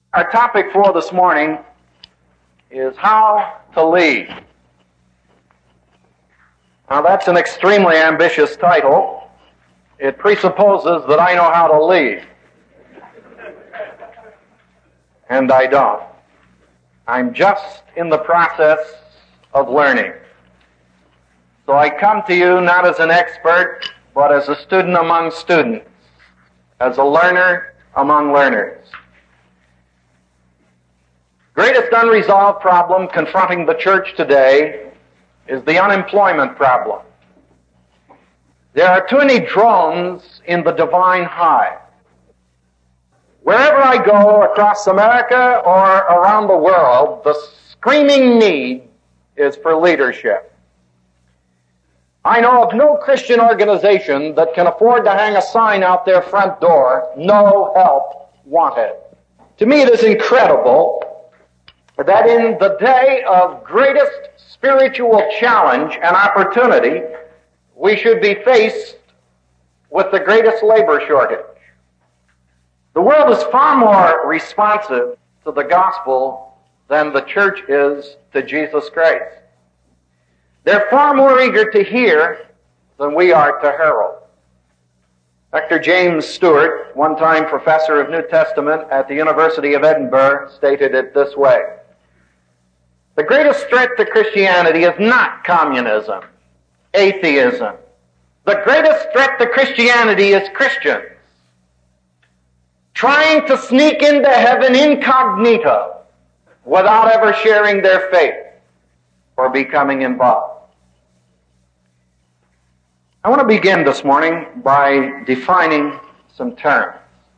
Our topic for this morning is how to lead. Now that's an extremely ambitious title. It presupposes that I know how to lead. And I don't. I'm just in the process of learning. So I come to you not as an expert, but as a student among students, as a learner among learners. Greatest unresolved problem confronting the church today is the unemployment problem. There are too many drones in the divine hive. Wherever I go across America or around the world, the screaming need is for leadership. I know of no Christian organization that can afford to hang a sign out their front door, "No help wanted." To me, it is incredible that in the day of greatest spiritual challenge and opportunity, we should be faced with the greatest labor shortage. The world is far more responsive to the gospel than the church is to Jesus Christ. They're far more eager to hear than we are to herald. Dr. James Stewart, one time professor of New Testament at the University of Edinburgh, stated it this way: the greatest threat to Christianity is not communism, atheism. The greatest threat to Christianity is Christians trying to sneak into heaven incognito without ever sharing their faith or becoming involved. I want to begin this morning by defining some terms.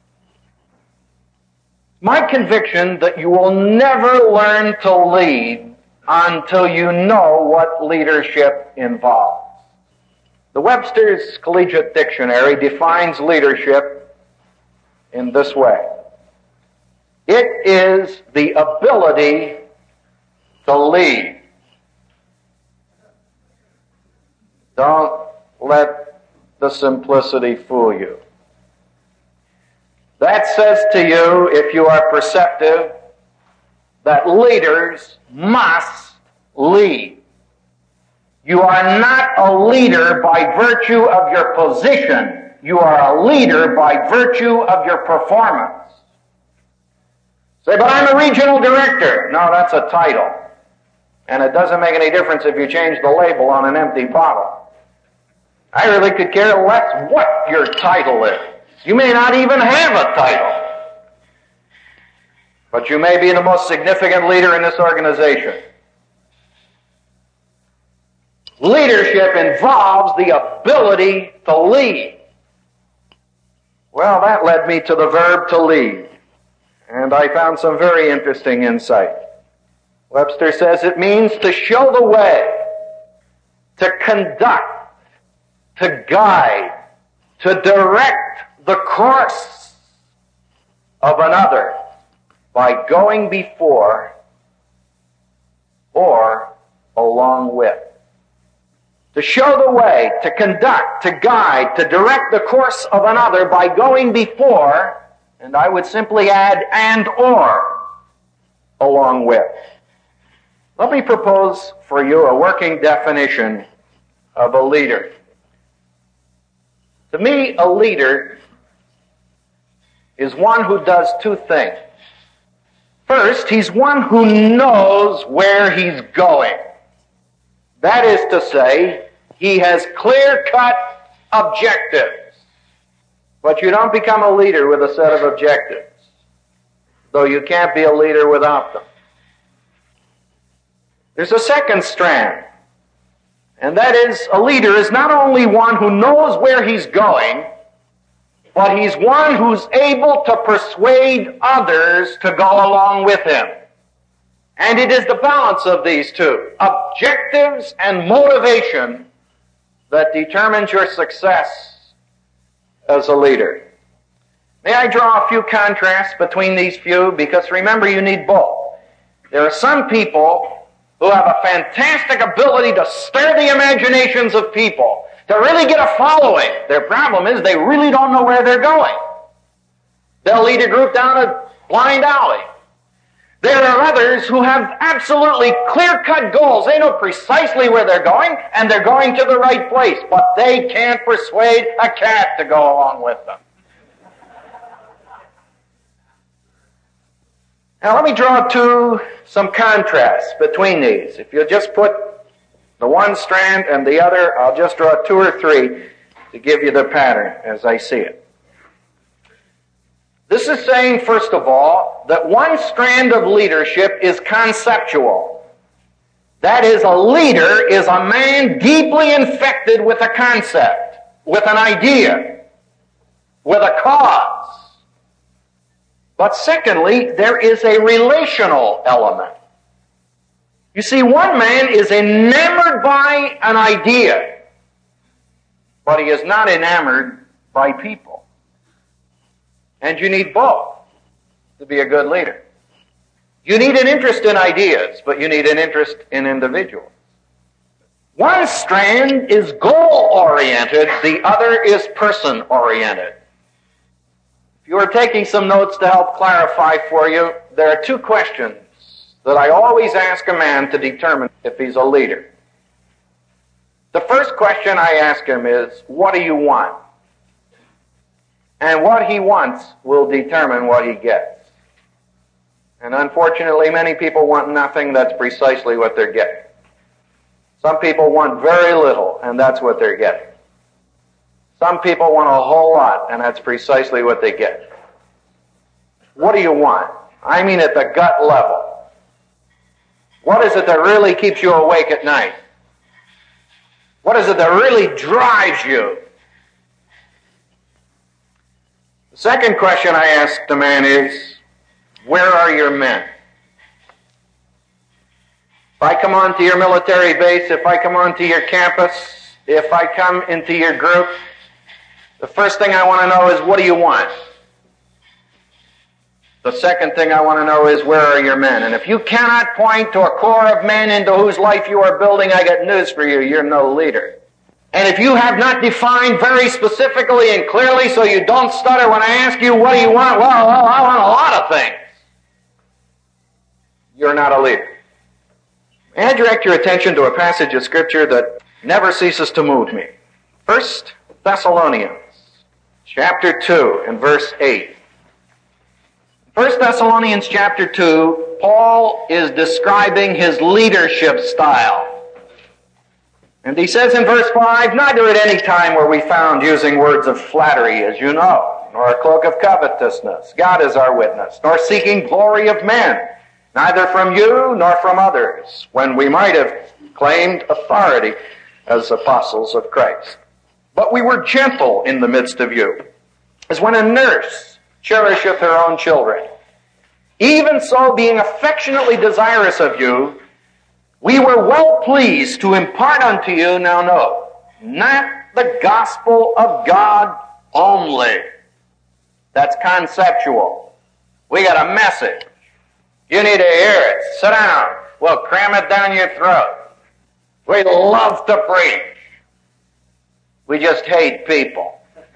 My conviction that you will never learn to lead until you know what leadership involves. The Webster's Collegiate Dictionary defines leadership in this way: it is the ability to lead. Don't let the simplicity fool you. That says to you, if you are perceptive, that leaders must lead. You are not a leader by virtue of your position. You are a leader by virtue of your performance. Say, but I'm a regional director. No, that's a title. And it doesn't make any difference if you change the label on an empty bottle. I really could care less what your title is. You may not even have a title. But you may be the most significant leader in this organization. Leadership involves the ability to lead. Well, that led me to the verb to lead. And I found some very interesting insight. Webster says it means to show the way, to conduct, to guide, to direct the course of another by going before or along with. To show the way, to conduct, to guide, to direct the course of another by going before, and I would simply add and or along with. Let me propose for you a working definition of a leader. To me, a leader is one who does two things. First, he's one who knows where he's going. That is to say, he has clear-cut objectives. But you don't become a leader with a set of objectives, though you can't be a leader without them. There's a second strand, and that is, a leader is not only one who knows where he's going, but he's one who's able to persuade others to go along with him. And it is the balance of these two, objectives and motivation, that determines your success as a leader. May I draw a few contrasts between these few? Because remember, you need both. There are some people who have a fantastic ability to stir the imaginations of people, to really get a following. Their problem is they really don't know where they're going. They'll lead a group down a blind alley. There are others who have absolutely clear-cut goals. They know precisely where they're going, and they're going to the right place, but they can't persuade a cat to go along with them. Now let me draw some contrasts between these. If you'll just put the one strand and the other, I'll just draw 2 or 3 to give you the pattern as I see it. This is saying, first of all, that one strand of leadership is conceptual. That is, a leader is a man deeply infected with a concept, with an idea, with a cause. But secondly, there is a relational element. You see, one man is enamored by an idea, but he is not enamored by people. And you need both to be a good leader. You need an interest in ideas, but you need an interest in individuals. One strand is goal-oriented, the other is person-oriented. If you are taking some notes to help clarify for you, there are 2 questions that I always ask a man to determine if he's a leader. The first question I ask him is, what do you want? And what he wants will determine what he gets. And unfortunately, many people want nothing. That's precisely what they're getting. Some people want very little, and that's what they're getting. Some people want a whole lot, and that's precisely what they get. What do you want? I mean at the gut level. What is it that really keeps you awake at night? What is it that really drives you? The second question I ask the man is, where are your men? If I come onto your military base, if I come onto your campus, if I come into your group, the first thing I want to know is, what do you want? The second thing I want to know is, where are your men? And if you cannot point to a corps of men into whose life you are building, I got news for you, you're no leader. And if you have not defined very specifically and clearly so you don't stutter when I ask you, what do you want? Well, I want a lot of things. You're not a leader. May I direct your attention to a passage of Scripture that never ceases to move me. 1 Thessalonians, chapter 2, and verse 8. 1 Thessalonians chapter 2, Paul is describing his leadership style. And he says in verse 5, neither at any time were we found using words of flattery, as you know, nor a cloak of covetousness. God is our witness, nor seeking glory of men, neither from you nor from others, when we might have claimed authority as apostles of Christ. But we were gentle in the midst of you, as when a nurse cherisheth her own children. Even so, being affectionately desirous of you, we were well pleased to impart unto you, now note, not the gospel of God only. That's conceptual. We got a message. You need to hear it. Sit down. We'll cram it down your throat. We love to preach. We just hate people.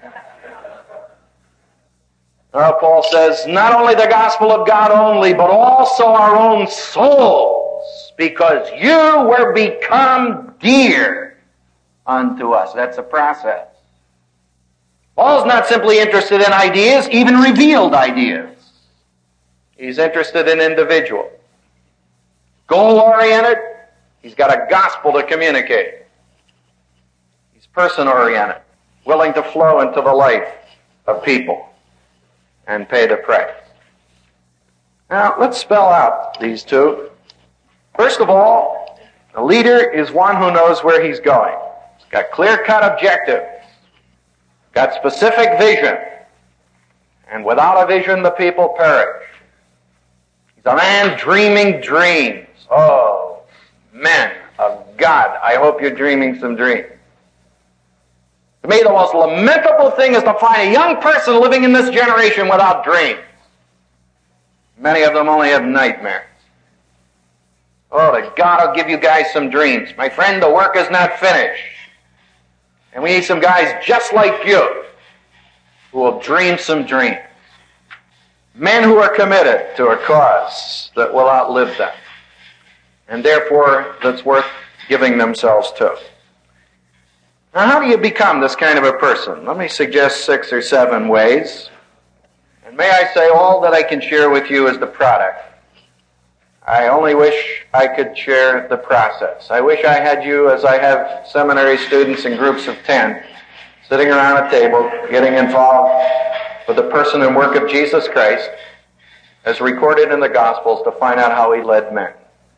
Well, Paul says, not only the gospel of God only, but also our own souls, because you were become dear unto us. That's a process. Paul's not simply interested in ideas, even revealed ideas. He's interested in individuals. Goal-oriented, he's got a gospel to communicate. He's person-oriented, willing to flow into the life of people and pay the price. Now, let's spell out these 2. First of all, a leader is one who knows where he's going. He's got clear-cut objectives, got specific vision, and without a vision, the people perish. He's a man dreaming dreams. Oh, men of God, I hope you're dreaming some dreams. To me, the most lamentable thing is to find a young person living in this generation without dreams. Many of them only have nightmares. Oh, that God will give you guys some dreams. My friend, the work is not finished. And we need some guys just like you who will dream some dreams. Men who are committed to a cause that will outlive them, and therefore that's worth giving themselves to. Now, how do you become this kind of a person? Let me suggest 6 or 7 ways. And may I say, all that I can share with you is the product. I only wish I could share the process. I wish I had you, as I have seminary students in groups of 10, sitting around a table, getting involved with the person and work of Jesus Christ, as recorded in the Gospels, to find out how he led men.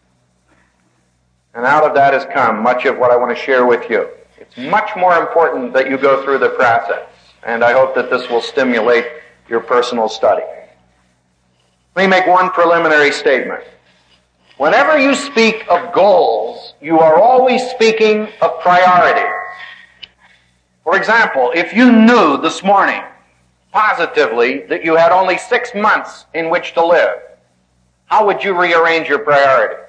And out of that has come much of what I want to share with you. It's much more important that you go through the process, and I hope that this will stimulate your personal study. Let me make one preliminary statement. Whenever you speak of goals, you are always speaking of priorities. For example, if you knew this morning positively that you had only 6 months in which to live, how would you rearrange your priorities?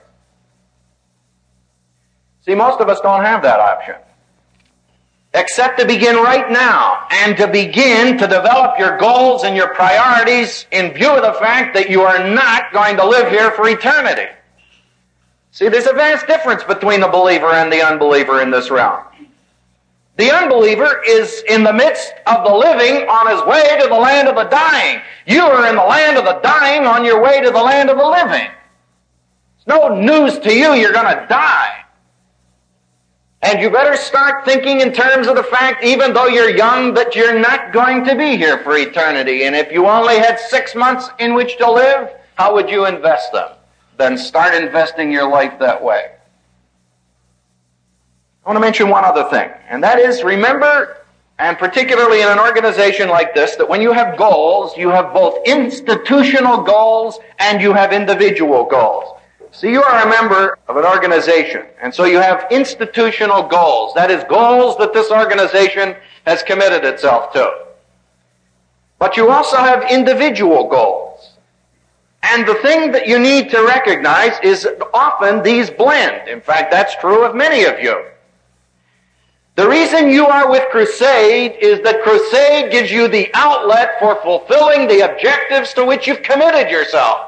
See, most of us don't have that option, except to begin right now and to begin to develop your goals and your priorities in view of the fact that you are not going to live here for eternity. See, there's a vast difference between the believer and the unbeliever in this realm. The unbeliever is in the midst of the living on his way to the land of the dying. You are in the land of the dying on your way to the land of the living. It's no news to you you're going to die. And you better start thinking in terms of the fact, even though you're young, that you're not going to be here for eternity. And if you only had 6 months in which to live, how would you invest them? Then start investing your life that way. I want to mention one other thing, and that is, remember, and particularly in an organization like this, that when you have goals, you have both institutional goals and you have individual goals. See, you are a member of an organization, and so you have institutional goals. That is, goals that this organization has committed itself to. But you also have individual goals. And the thing that you need to recognize is that often these blend. In fact, that's true of many of you. The reason you are with Crusade is that Crusade gives you the outlet for fulfilling the objectives to which you've committed yourself.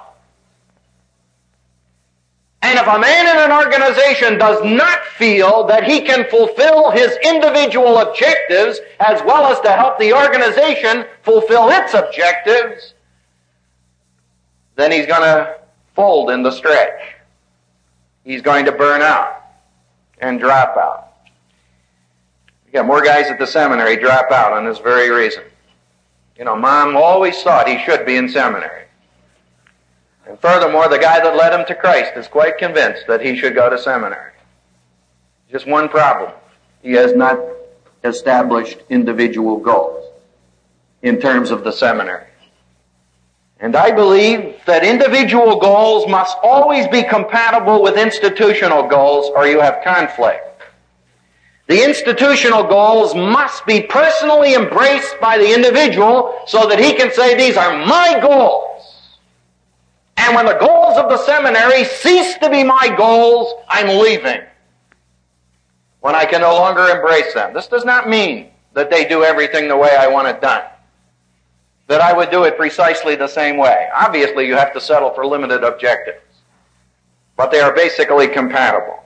And if a man in an organization does not feel that he can fulfill his individual objectives as well as to help the organization fulfill its objectives, then he's going to fold in the stretch. He's going to burn out and drop out. You got more guys at the seminary drop out on this very reason. You know, Mom always thought he should be in seminary. And furthermore, the guy that led him to Christ is quite convinced that he should go to seminary. Just one problem. He has not established individual goals in terms of the seminary. And I believe that individual goals must always be compatible with institutional goals, or you have conflict. The institutional goals must be personally embraced by the individual so that he can say, these are my goals. And when the goals of the seminary cease to be my goals, I'm leaving. When I can no longer embrace them. This does not mean that they do everything the way I want it done. That I would do it precisely the same way. Obviously, you have to settle for limited objectives. But they are basically compatible.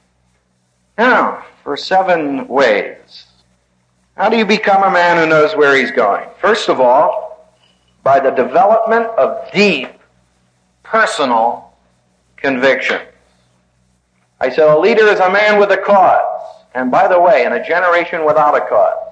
Now, for 7 ways. How do you become a man who knows where he's going? First of all, by the development of deep personal conviction. I said a leader is a man with a cause. And by the way, in a generation without a cause,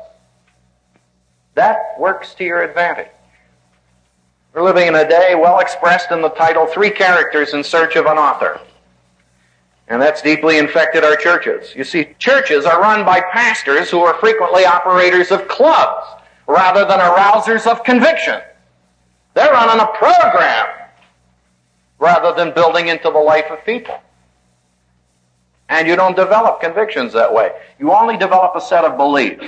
that works to your advantage. We're living in a day well expressed in the title, 3 Characters in Search of an Author. And that's deeply infected our churches. You see, churches are run by pastors who are frequently operators of clubs rather than arousers of conviction. They're running a program rather than building into the life of people. And you don't develop convictions that way. You only develop a set of beliefs.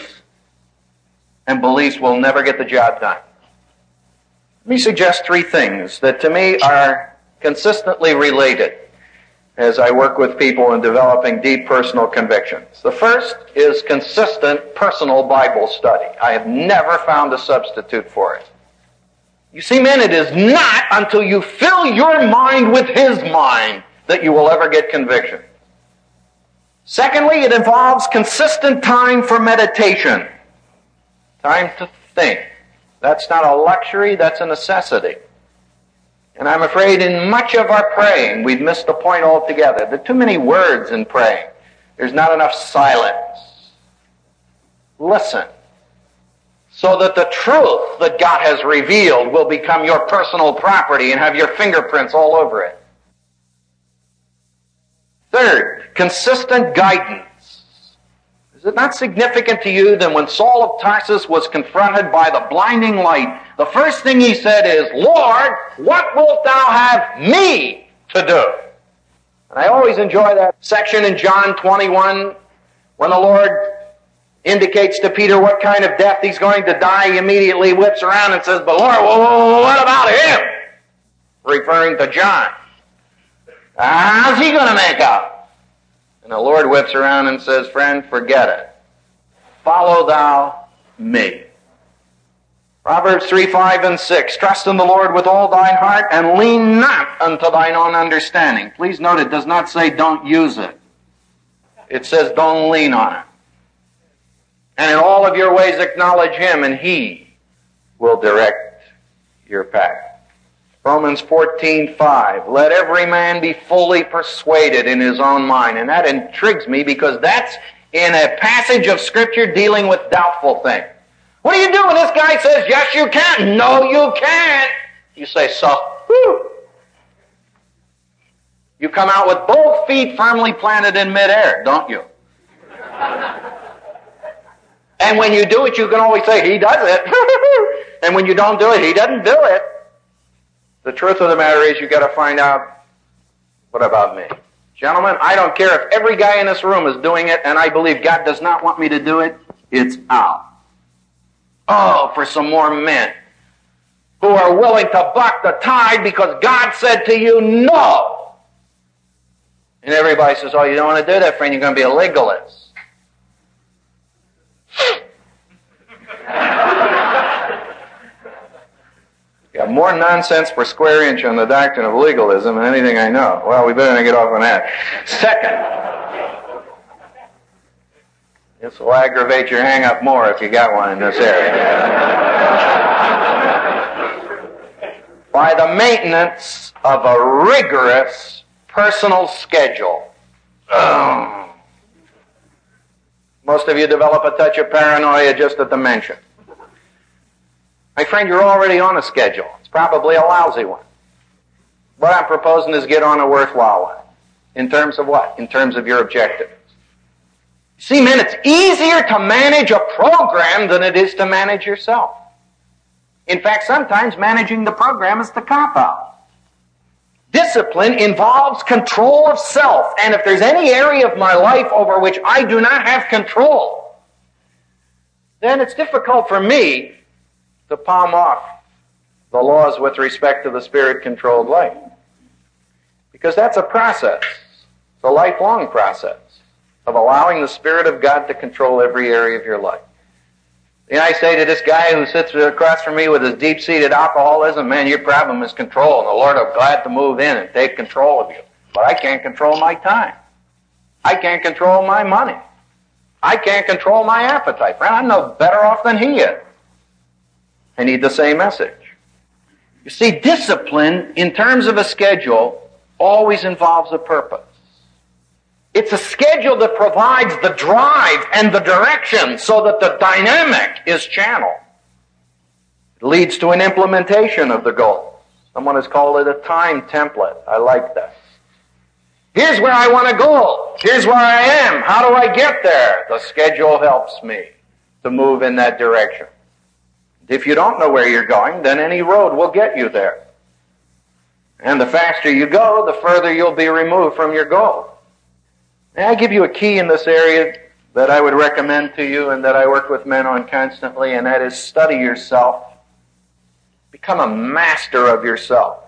And beliefs will never get the job done. Let me suggest 3 things that to me are consistently related as I work with people in developing deep personal convictions. The first is consistent personal Bible study. I have never found a substitute for it. You see, men, it is not until you fill your mind with His mind that you will ever get conviction. Secondly, it involves consistent time for meditation. Time to think. That's not a luxury, that's a necessity. And I'm afraid in much of our praying, we've missed the point altogether. There are too many words in praying. There's not enough silence. Listen, so that the truth that God has revealed will become your personal property and have your fingerprints all over it. Third, consistent guidance. Is it not significant to you that when Saul of Tarsus was confronted by the blinding light, the first thing he said is, Lord, what wilt thou have me to do? And I always enjoy that section in John 21 when the Lord indicates to Peter what kind of death he's going to die. He immediately whips around and says, but Lord, what about him? Referring to John. How's he going to make out? And the Lord whips around and says, friend, forget it. Follow thou me. Proverbs 3, 5, and 6. Trust in the Lord with all thine heart and lean not unto thine own understanding. Please note it does not say don't use it. It says don't lean on it. And in all of your ways acknowledge Him and He will direct your path. Romans 14:5. Let every man be fully persuaded in his own mind. And that intrigues me because that's in a passage of Scripture dealing with doubtful things. What do you do when this guy says, yes, you can? No, you can't. You say, so, whew. You come out with both feet firmly planted in midair, don't you? And when you do it, you can always say, he does it. And when you don't do it, he doesn't do it. The truth of the matter is you've got to find out, what about me? Gentlemen, I don't care if every guy in this room is doing it, and I believe God does not want me to do it. It's out. Oh, for some more men who are willing to buck the tide because God said to you, no. And everybody says, oh, you don't want to do that, friend, you're going to be a legalist. Got more nonsense per square inch on the doctrine of legalism than anything I know. Well, we better not get off on that. Second, this will aggravate your hang-up more if you got one in this area. By the maintenance of a rigorous personal schedule. Most of you develop a touch of paranoia just at the mention. My friend, you're already on a schedule. It's probably a lousy one. What I'm proposing is get on a worthwhile one. In terms of what? In terms of your objectives. See, men, it's easier to manage a program than it is to manage yourself. In fact, sometimes managing the program is the cop-out. Discipline involves control of self, and if there's any area of my life over which I do not have control, then it's difficult for me to palm off the laws with respect to the Spirit-controlled life. Because that's a process. It's a lifelong process of allowing the Spirit of God to control every area of your life. And I say to this guy who sits across from me with his deep-seated alcoholism, man, your problem is control, and the Lord will be glad to move in and take control of you. But I can't control my time. I can't control my money. I can't control my appetite. Friend, I'm no better off than he is. I need the same message. You see, discipline, in terms of a schedule, always involves a purpose. It's a schedule that provides the drive and the direction so that the dynamic is channeled. It leads to an implementation of the goal. Someone has called it a time template. I like that. Here's where I want to go. Here's where I am. How do I get there? The schedule helps me to move in that direction. If you don't know where you're going, then any road will get you there. And the faster you go, the further you'll be removed from your goal. May I give you a key in this area that I would recommend to you and that I work with men on constantly, and that is study yourself. Become a master of yourself.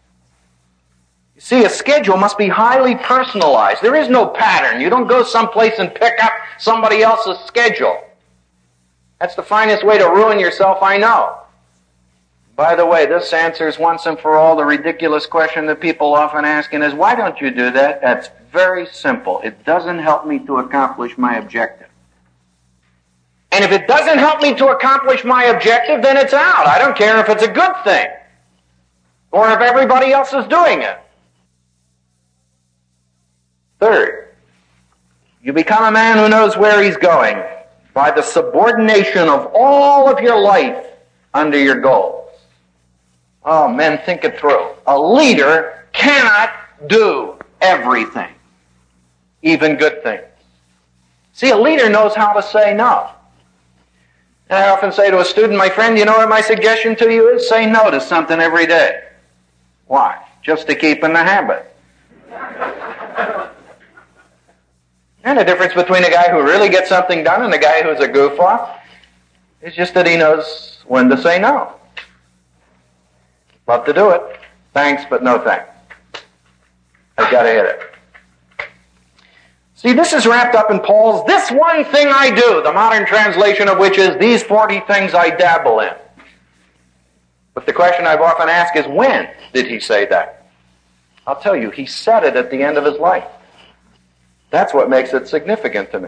You see, a schedule must be highly personalized. There is no pattern. You don't go someplace and pick up somebody else's schedule. That's the finest way to ruin yourself, I know. By the way, this answers once and for all the ridiculous question that people often ask, and is, why don't you do that? That's very simple. It doesn't help me to accomplish my objective. And if it doesn't help me to accomplish my objective, then it's out. I don't care if it's a good thing or if everybody else is doing it. Third, you become a man who knows where he's going by the subordination of all of your life under your goals. Oh, men, think it through. A leader cannot do everything, even good things. See, a leader knows how to say no. And I often say to a student, my friend, you know what my suggestion to you is? Say no to something every day. Why? Just to keep in the habit. And the difference between a guy who really gets something done and a guy who's a goof-off is just that he knows when to say no. Love to do it. Thanks, but no thanks. I've got to hit it. See, this is wrapped up in Paul's "this one thing I do," the modern translation of which is "these 40 things I dabble in." But the question I've often asked is, when did he say that? I'll tell you, he said it at the end of his life. That's what makes it significant to me.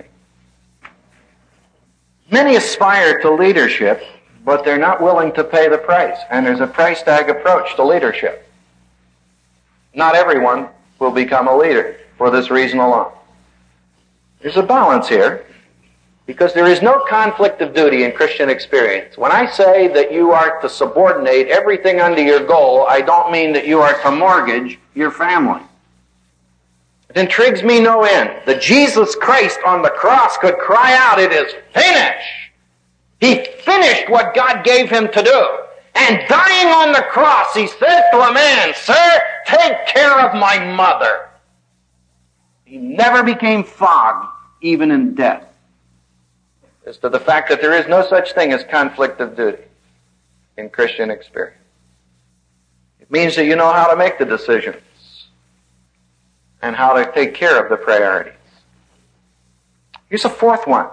Many aspire to leadership, but they're not willing to pay the price. And there's a price tag approach to leadership. Not everyone will become a leader for this reason alone. There's a balance here, because there is no conflict of duty in Christian experience. When I say that you are to subordinate everything under your goal, I don't mean that you are to mortgage your family. It intrigues me no end that Jesus Christ on the cross could cry out, "It is finished." He finished what God gave him to do. And dying on the cross, he said to a man, "Sir, take care of my mother." He never became fogged, even in death, as to the fact that there is no such thing as conflict of duty in Christian experience. It means that you know how to make the decisions and how to take care of the priorities. Here's a fourth one.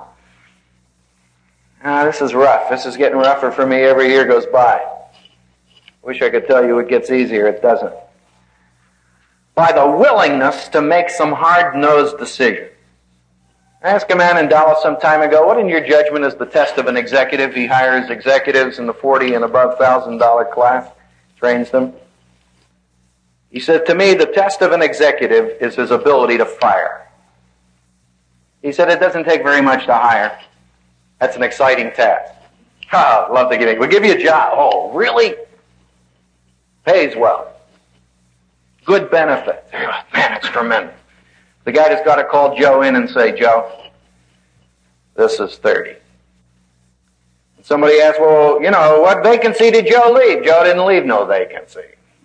This is rough. This is getting rougher for me every year goes by. Wish I could tell you it gets easier. It doesn't. By the willingness to make some hard-nosed decisions. I asked a man in Dallas some time ago, what in your judgment is the test of an executive? He hires executives in the $40,000 and above class, trains them. He said, to me, the test of an executive is his ability to fire. He said, it doesn't take very much to hire. That's an exciting task. I'd love to give it. We'll give you a job. Oh, really? Pays well. Good benefits. Man, it's tremendous. The guy just got to call Joe in and say, "Joe, this is 30. And somebody asked, well, what vacancy did Joe leave? Joe didn't leave no vacancy.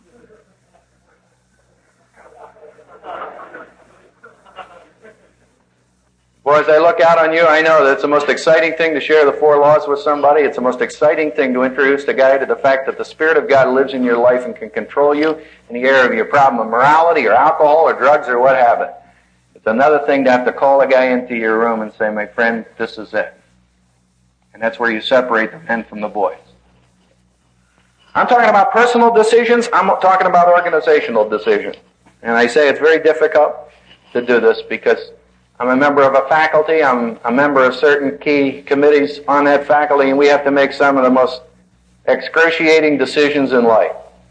Boy, as I look out on you, I know that it's the most exciting thing to share the 4 laws with somebody. It's the most exciting thing to introduce the guy to the fact that the Spirit of God lives in your life and can control you in the area of your problem of morality or alcohol or drugs or what have it. It's another thing to have to call a guy into your room and say, my friend, this is it. And that's where you separate the men from the boys. I'm talking about personal decisions. I'm talking about organizational decisions. And I say it's very difficult to do this because I'm a member of a faculty. I'm a member of certain key committees on that faculty, and we have to make some of the most excruciating decisions in life.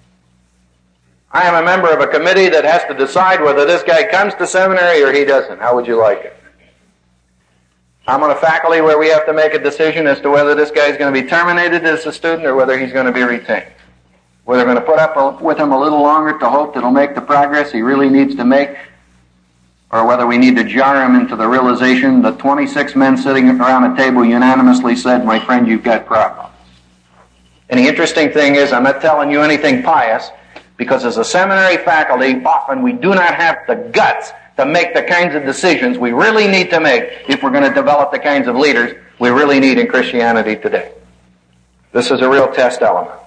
I am a member of a committee that has to decide whether this guy comes to seminary or he doesn't. How would you like it? I'm on a faculty where we have to make a decision as to whether this guy is going to be terminated as a student or whether he's going to be retained. Whether we're going to put up with him a little longer to hope that he'll make the progress he really needs to make, or whether we need to jar him into the realization that 26 men sitting around a table unanimously said, my friend, you've got problems. And the interesting thing is, I'm not telling you anything pious, because as a seminary faculty, often we do not have the guts to make the kinds of decisions we really need to make if we're going to develop the kinds of leaders we really need in Christianity today. This is a real test element.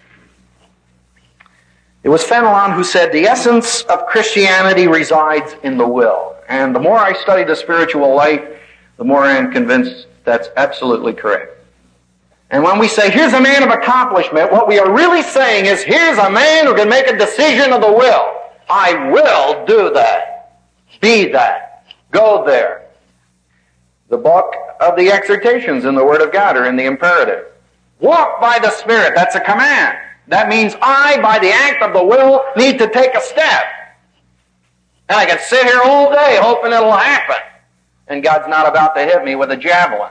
It was Fenelon who said, the essence of Christianity resides in the will. And the more I study the spiritual life, the more I am convinced that's absolutely correct. And when we say, here's a man of accomplishment, what we are really saying is, here's a man who can make a decision of the will. I will do that. Be that. Go there. The book of the exhortations in the Word of God are in the imperative. Walk by the Spirit. That's a command. That means I, by the act of the will, need to take a step. And I can sit here all day hoping it'll happen. And God's not about to hit me with a javelin.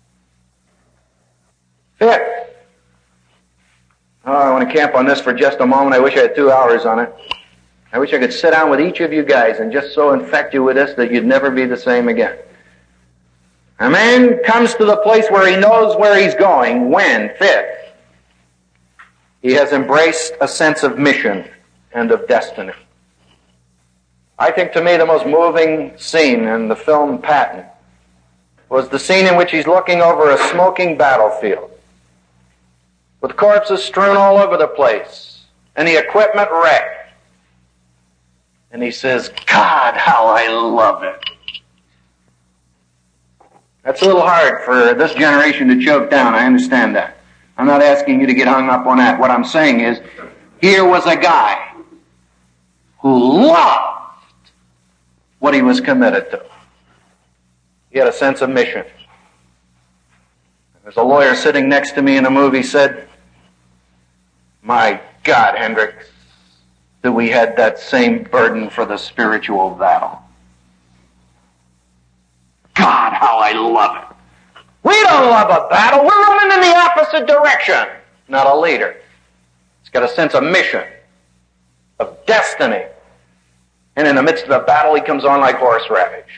Fifth. Oh, I want to camp on this for just a moment. I wish I had 2 hours on it. I wish I could sit down with each of you guys and just so infect you with this that you'd never be the same again. A man comes to the place where he knows where he's going when, fifth, he has embraced a sense of mission and of destiny. I think to me the most moving scene in the film Patton was the scene in which he's looking over a smoking battlefield with corpses strewn all over the place and the equipment wrecked. And he says, God, how I love it. That's a little hard for this generation to choke down. I understand that. I'm not asking you to get hung up on that. What I'm saying is, here was a guy who loved what he was committed to. He had a sense of mission. There's a lawyer sitting next to me in a movie said, my God, Hendricks, that we had that same burden for the spiritual battle. God, how I love it. We don't love a battle. We're running in the opposite direction. Not a leader. He's got a sense of mission, of destiny. And in the midst of the battle, he comes on like horseradish.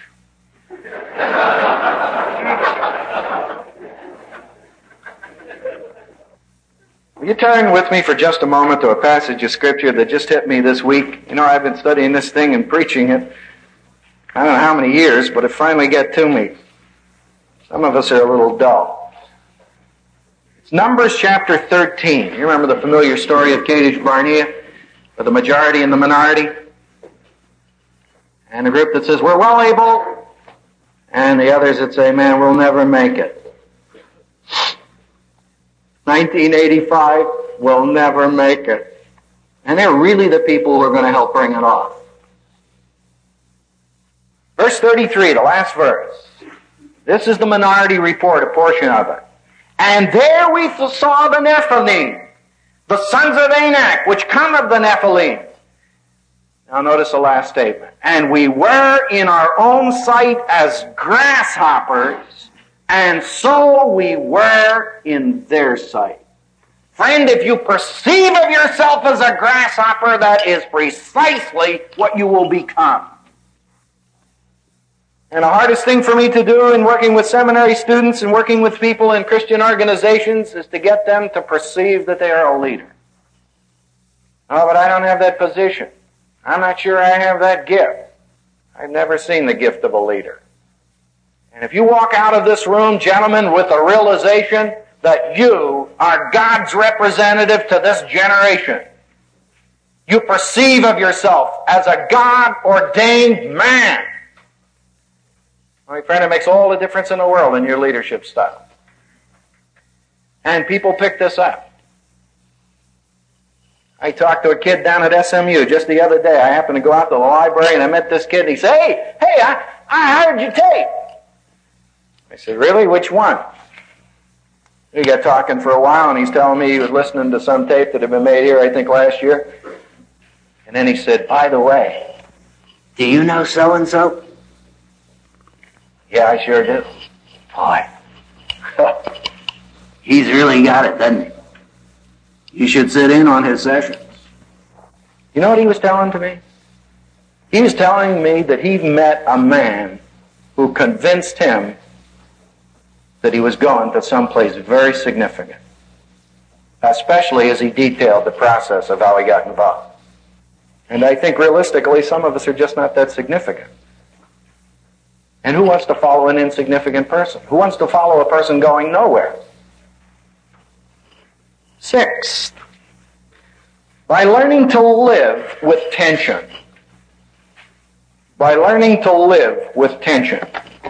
Will you turn with me for just a moment to a passage of Scripture that just hit me this week? You know, I've been studying this thing and preaching it, I don't know how many years, but it finally got to me. Some of us are a little dull. It's Numbers chapter 13. You remember the familiar story of Kadesh Barnea, with the majority and the minority? And the group that says, we're well able, and the others that say, man, we'll never make it. 1985, we'll never make it. And they're really the people who are going to help bring it off. Verse 33, the last verse. This is the minority report, a portion of it. And there we saw the Nephilim, the sons of Anak, which come of the Nephilim. Now notice the last statement. And we were in our own sight as grasshoppers, and so we were in their sight. Friend, if you perceive of yourself as a grasshopper, that is precisely what you will become. And the hardest thing for me to do in working with seminary students and working with people in Christian organizations is to get them to perceive that they are a leader. Oh, but I don't have that position. I'm not sure I have that gift. I've never seen the gift of a leader. And if you walk out of this room, gentlemen, with the realization that you are God's representative to this generation, you perceive of yourself as a God-ordained man, my friend, it makes all the difference in the world in your leadership style. And people pick this up. I talked to a kid down at SMU just the other day. I happened to go out to the library and I met this kid and he said, hey, I heard your tape. I said, really? Which one? We got talking for a while and he's telling me he was listening to some tape that had been made here, I think, last year. And then he said, by the way, do you know so-and-so? Yeah, I sure do. Boy, he's really got it, doesn't he? You should sit in on his sessions. You know what he was telling to me? He was telling me that he met a man who convinced him that he was going to someplace very significant, especially as he detailed the process of how he got involved. And I think realistically, some of us are just not that significant. And who wants to follow an insignificant person? Who wants to follow a person going nowhere? Sixth, by learning to live with tension. By learning to live with tension.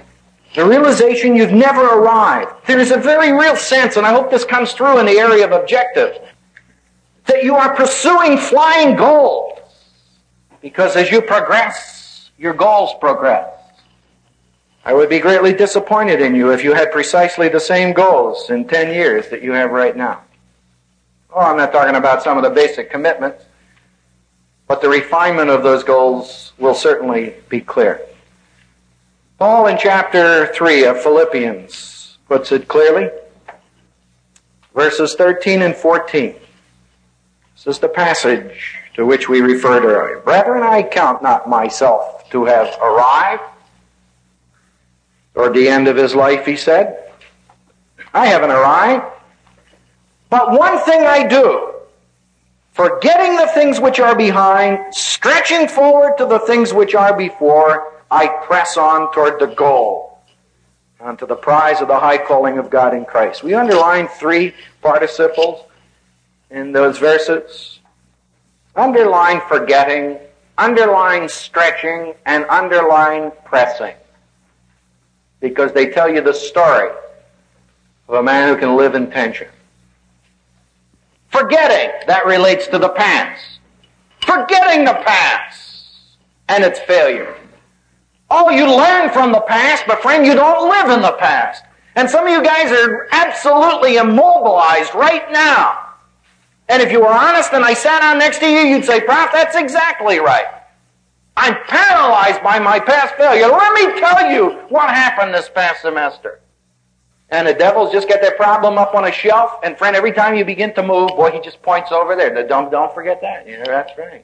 The realization you've never arrived. There's a very real sense, and I hope this comes through in the area of objectives, that you are pursuing flying goals. Because as you progress, your goals progress. I would be greatly disappointed in you if you had precisely the same goals in 10 years that you have right now. Oh, I'm not talking about some of the basic commitments, but the refinement of those goals will certainly be clear. Paul in chapter 3 of Philippians puts it clearly. Verses 13 and 14. This is the passage to which we referred earlier. Brethren, I count not myself to have arrived. Toward the end of his life, he said, I haven't arrived. But one thing I do, forgetting the things which are behind, stretching forward to the things which are before, I press on toward the goal, unto the prize of the high calling of God in Christ. We underline 3 participles in those verses. Underline forgetting, underline stretching, and underline pressing. Because they tell you the story of a man who can live in tension. Forgetting, that relates to the past. Forgetting the past and its failure. Oh, you learn from the past, but friend, you don't live in the past. And some of you guys are absolutely immobilized right now. And if you were honest and I sat down next to you, you'd say, Prof, that's exactly right. I'm paralyzed by my past failure. Let me tell you what happened this past semester. And the devils just get their problem up on a shelf, and friend, every time you begin to move, boy, he just points over there. Don't forget that. Yeah, that's right.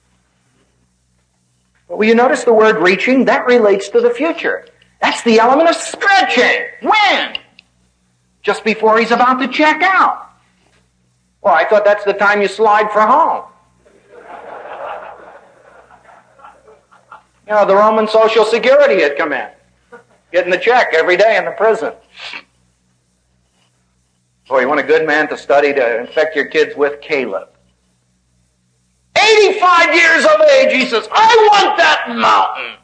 But will you notice the word reaching? That relates to the future. That's the element of stretching. When? Just before he's about to check out. Well, I thought that's the time you slide for home. You know, the Roman Social Security had come in, getting the check every day in the prison. Boy, you want a good man to study to infect your kids with? Caleb. 85 years of age, he says, I want that mountain.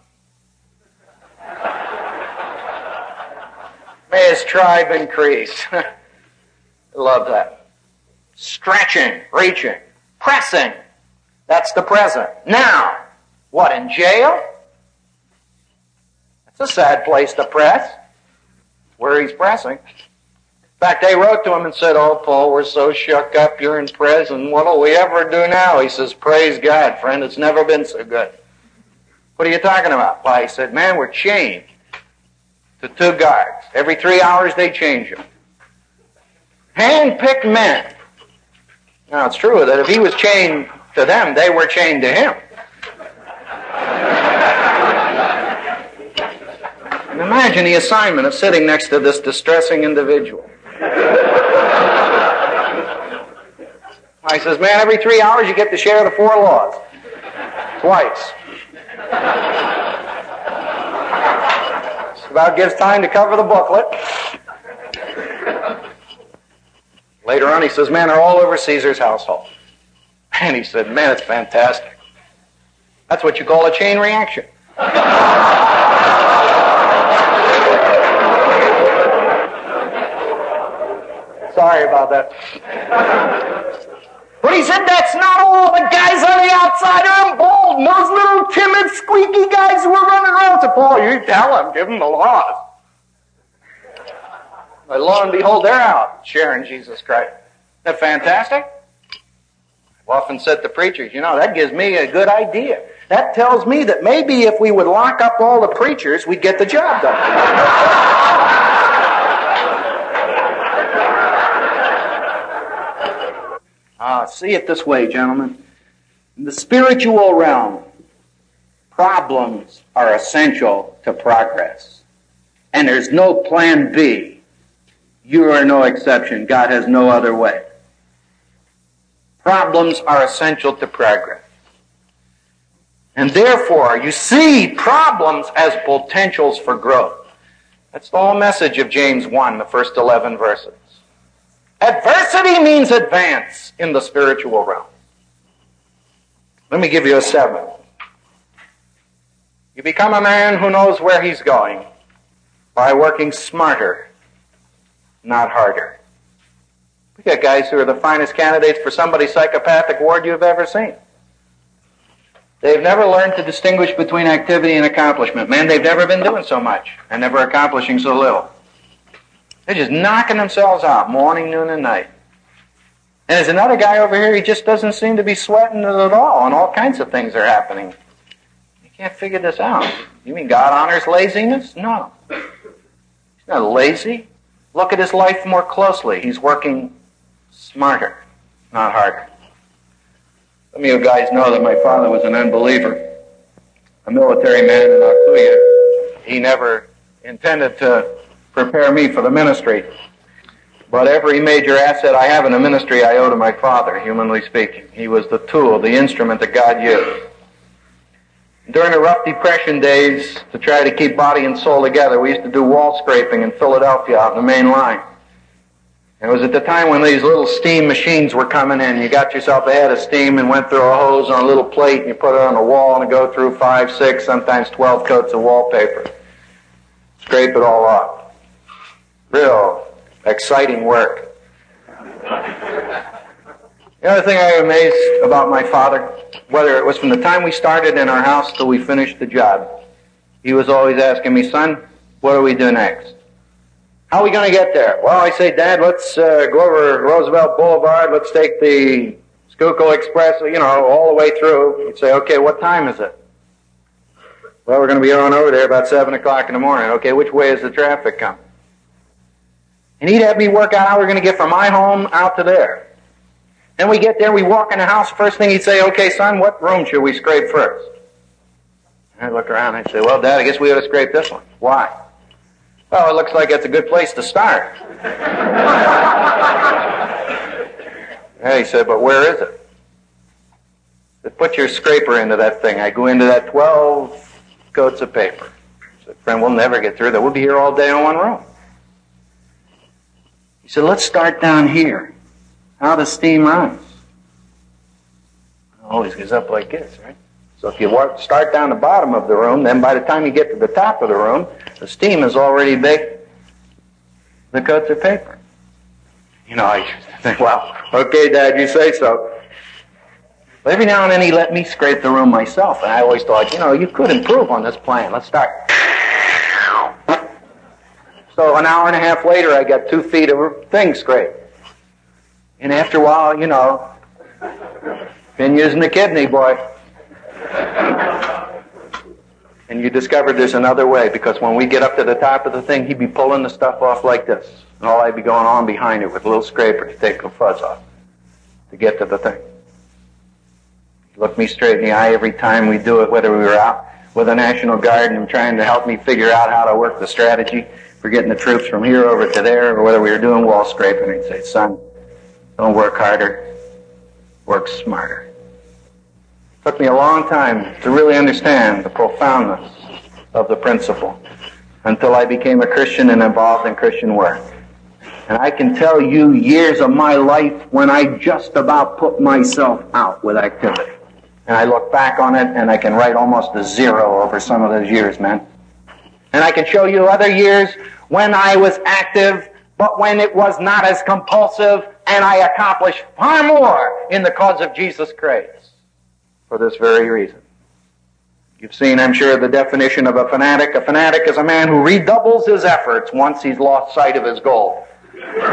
May his tribe increase. I love that. Stretching, reaching, pressing. That's the present. Now, what, in jail? That's a sad place to press. Where he's pressing. In fact, they wrote to him and said, oh, Paul, we're so shook up, you're in prison. What'll we ever do now? He says, praise God, friend, it's never been so good. What are you talking about? Why, he said, man, we're chained to 2 guards. Every 3 hours they change them. Hand-picked men. Now, it's true that if he was chained to them, they were chained to him. And imagine the assignment of sitting next to this distressing individual. He says, man, every 3 hours you get to share the 4 laws. Twice. Just about gives time to cover the booklet. Later on he says, man, they're all over Caesar's household. And he said, man, it's fantastic. That's what you call a chain reaction. Sorry about that. But he said that's not all. The guys on the outside are emboldened. Those little timid, squeaky guys who are running around to Paul, you tell them, give them the laws. But lo and behold, they're out sharing Jesus Christ. Isn't that fantastic? I've often said to preachers, you know, that gives me a good idea. That tells me that maybe if we would lock up all the preachers, we'd get the job done. See it this way, gentlemen. In the spiritual realm, problems are essential to progress. And there's no plan B. You are no exception. God has no other way. Problems are essential to progress. And therefore, you see problems as potentials for growth. That's the whole message of James 1, the first 11 verses. Adversity means advance in the spiritual realm. Let me give you a 7. You become a man who knows where he's going by working smarter, not harder. We got guys who are the finest candidates for somebody's psychopathic ward you've ever seen. They've never learned to distinguish between activity and accomplishment. Man, they've never been doing so much and never accomplishing so little. They're just knocking themselves out morning, noon, and night. And there's another guy over here, he just doesn't seem to be sweating it at all, and all kinds of things are happening. You can't figure this out. You mean God honors laziness? No. He's not lazy. Look at his life more closely. He's working smarter, not harder. Some of you guys know that my father was an unbeliever, a military man in Akuya. He never intended to prepare me for the ministry. But every major asset I have in the ministry I owe to my father, humanly speaking. He was the tool, the instrument that God used. During the rough Depression days, to try to keep body and soul together, we used to do wall scraping in Philadelphia out in the main line. And it was at the time when these little steam machines were coming in. You got yourself a head of steam and went through a hose on a little plate, and you put it on the wall, and it go through 5, 6, sometimes 12 coats of wallpaper. Scrape it all off. Real exciting work. The other thing I was amazed about my father, whether it was from the time we started in our house till we finished the job, he was always asking me, son, what do we do next? How are we going to get there? Well, I say, Dad, let's go over Roosevelt Boulevard. Let's take the Schuylkill Express, all the way through. He'd say, okay, what time is it? Well, we're going to be on over there about 7 o'clock in the morning. Okay, which way is the traffic coming? And he'd have me work out how we're going to get from my home out to there. Then we get there, we walk in the house, first thing he'd say, okay, son, what room should we scrape first? And I'd look around and I'd say, well, Dad, I guess we ought to scrape this one. Why? Well, it looks like it's a good place to start. And he said, but where is it? I said, put your scraper into that thing. I go into that 12 coats of paper. I said, friend, we'll never get through that. We'll be here all day in one room. He said, let's start down here. How the steam runs. It always goes up like this, right? So if you start down the bottom of the room, then by the time you get to the top of the room, the steam has already baked the coats of paper. I think, well, okay, Dad, you say so. But every now and then he let me scrape the room myself, and I always thought, you could improve on this plan. Let's start. So an hour and a half later, I got 2 feet of thing scraped. And after a while, been using the kidney, boy. And you discovered there's another way, because when we get up to the top of the thing, he'd be pulling the stuff off like this. And all I'd be going on behind it with a little scraper to take the fuzz off, to get to the thing. He looked me straight in the eye every time we do it, whether we were out with the National Guard and trying to help me figure out how to work the strategy for getting the troops from here over to there, or whether we were doing wall scraping. He'd say, son, don't work harder, work smarter. It took me a long time to really understand the profoundness of the principle until I became a Christian and involved in Christian work. And I can tell you years of my life when I just about put myself out with activity. And I look back on it and I can write almost a 0 over some of those years, man. And I can show you other years when I was active, but when it was not as compulsive, and I accomplished far more in the cause of Jesus Christ for this very reason. You've seen, I'm sure, the definition of a fanatic. A fanatic is a man who redoubles his efforts once he's lost sight of his goal. And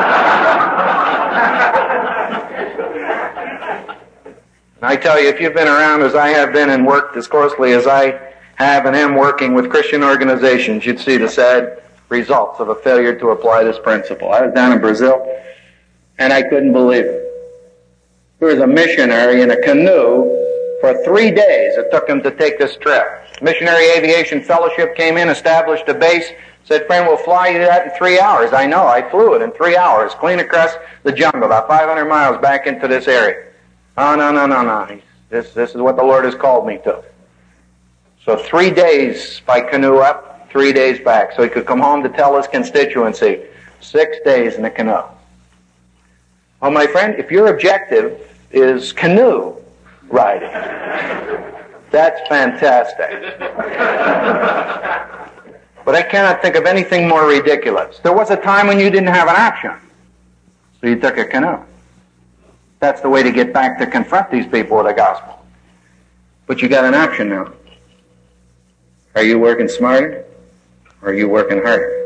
I tell you, if you've been around as I have been and worked as closely as I have and am working with Christian organizations, you'd see the sad results of a failure to apply this principle. I was down in Brazil, and I couldn't believe it. There was a missionary in a canoe for 3 days. It took him to take this trip. Missionary Aviation Fellowship came in, established a base, said, friend, we'll fly you that in 3 hours. I know, I flew it in 3 hours, clean across the jungle, about 500 miles back into this area. Oh, no. This is what the Lord has called me to. So 3 days by canoe up, 3 days back, so he could come home to tell his constituency. 6 days in the canoe. Well, my friend, if your objective is canoe riding, that's fantastic. But I cannot think of anything more ridiculous. There was a time when you didn't have an option, so you took a canoe. That's the way to get back to confront these people with the gospel. But you got an option now. Are you working smarter, or are you working harder?